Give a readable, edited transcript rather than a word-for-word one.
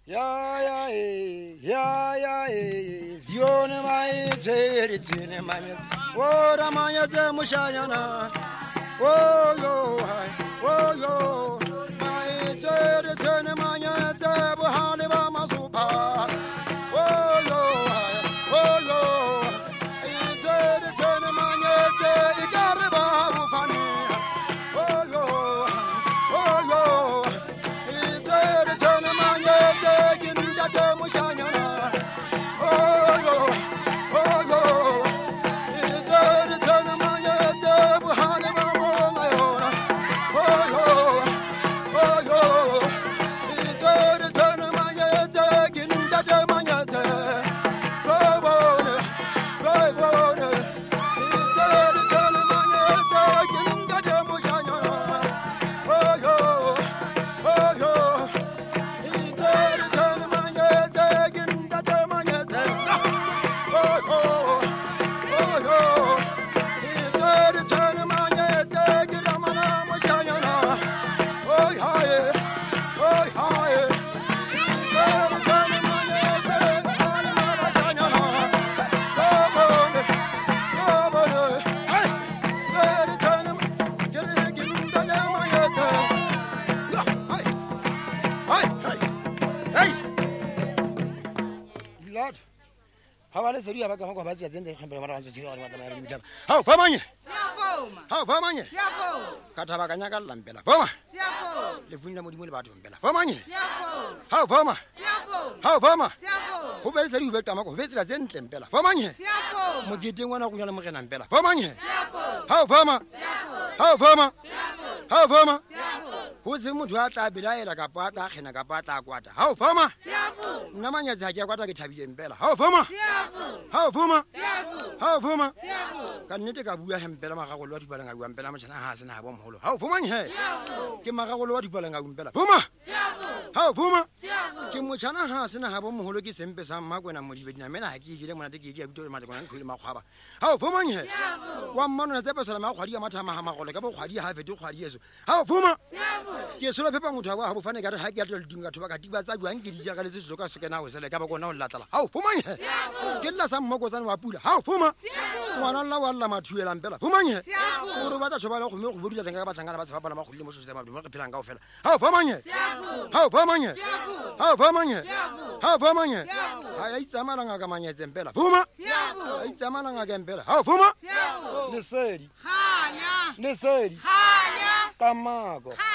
Zione mai chere chere manya. Oh ramanya ze mushayana. Oh yo. Mai chere chere manya ze buhale ba masupa. Oh yo. Mai chere chere manya ze igare ba bufani. Oh yo. Mai chere chere manya ze ginda de mushayana. How Famanya? How Famanya? Katabakanyaka Lampela. Fama? Lefuna Mudimubatum Bella. Famanya? How Fama? How Fama? Who better say you better Tamako, Vesla Zentlem Bella. Famanya? Mugiting one of Yanaman and Bella. Famanya? How Fama? How Fama? How Fama? Who's the Mutuata Bilay like a pata and a capata quata? How Fama? Namanya Zajaquata Gitabi and Bella. How Fama? How Fuma? How Fuma? Can you take a William Bellama Lot Belanga and Bellamana has an album holo? How Fuma? Kimaka Lot Belanga and Bella. Fuma? How Fuma? Kimuchana has an album hologis and Besam Magwan and Mujibina. I give them when I give you to Madagan Kulimahaba. How Fuma? 1 month as ever, Mahadia Matama, like about what you have to do what years. How Fuma? Yes, so people would have funny got a high gather doing a Tobacca and get Jagalis Lucas now is like a Gabagona Latala. How Fuma? Get some Mogos and Wapula. How Fuma? One on Lama Tuel and Bella. Fumania. Urubata Chabano, Buddha and Gabatanga, Pilanga. How Fumania? How Fumania? How Fumania? How Fumania? I ate Samaranga Gamania and Bella. Fuma? I ate Samaranga and Bella. How Fuma? The Sadi. The Sadi. Tamago.